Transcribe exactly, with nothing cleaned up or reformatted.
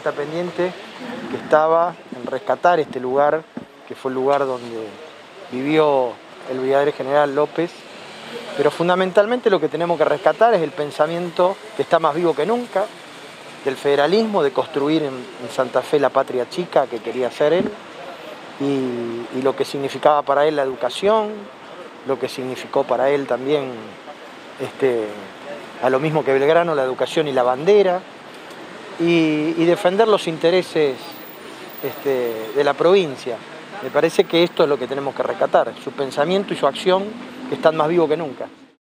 cuenta pendiente que estaba en rescatar este lugar, que fue el lugar donde vivió el brigadier general López, pero fundamentalmente lo que tenemos que rescatar es el pensamiento que está más vivo que nunca, del federalismo, de construir en, en Santa Fe la patria chica que quería hacer él, y, y lo que significaba para él la educación, lo que significó para él también, este, a lo mismo que Belgrano, la educación y la bandera, y, y defender los intereses este, de la provincia. Me parece que esto es lo que tenemos que rescatar, su pensamiento y su acción, que están más vivos que nunca.